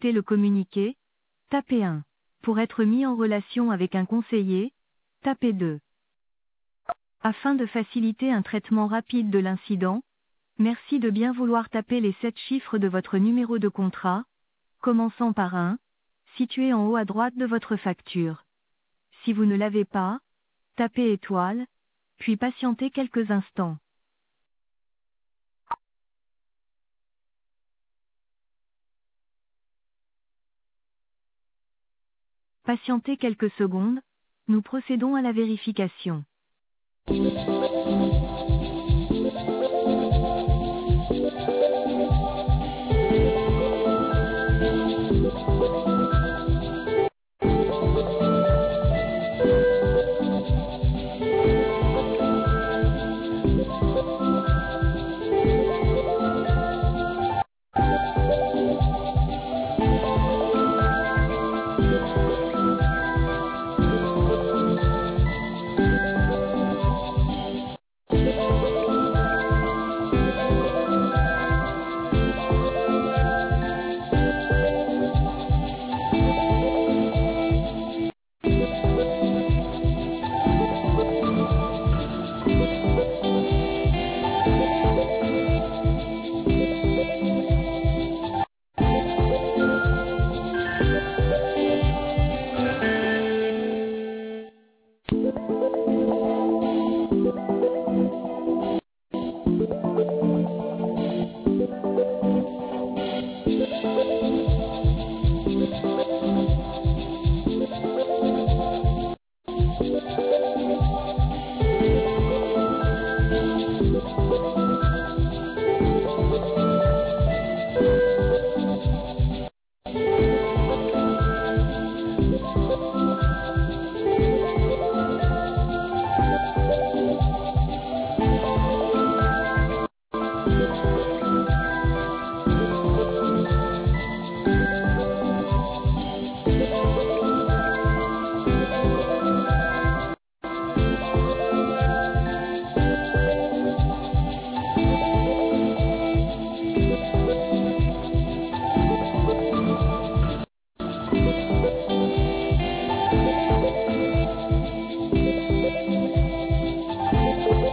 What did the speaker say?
souhaitez le communiquer, tapez 1. Pour être mis en relation avec un conseiller, tapez 2. Afin de faciliter un traitement rapide de l'incident, merci de bien vouloir taper les 7 chiffres de votre numéro de contrat, commençant par 1, situé en haut à droite de votre facture. Si vous ne l'avez pas, tapez étoile, puis patientez quelques instants. Patientez quelques secondes, nous procédons à la vérification.